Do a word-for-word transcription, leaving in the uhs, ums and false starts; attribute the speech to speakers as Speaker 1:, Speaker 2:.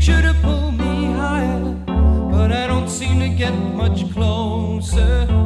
Speaker 1: reach you to pull me higher, but I don't seem to get much closer.